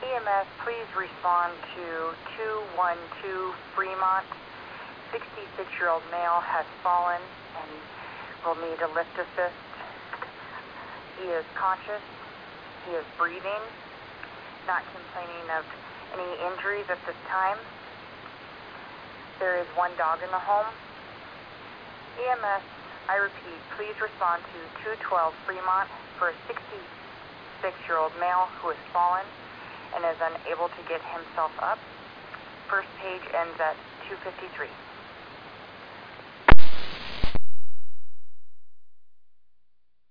EMS, please respond to 212 Fremont. 66-year-old male has fallen and will need a lift assist. He is conscious. He is breathing, not complaining of any injuries at this time. There is one dog in the home. EMS, I repeat, please respond to 212 Fremont for a 66-year-old male who has fallen and is unable to get himself up. First page ends at 253.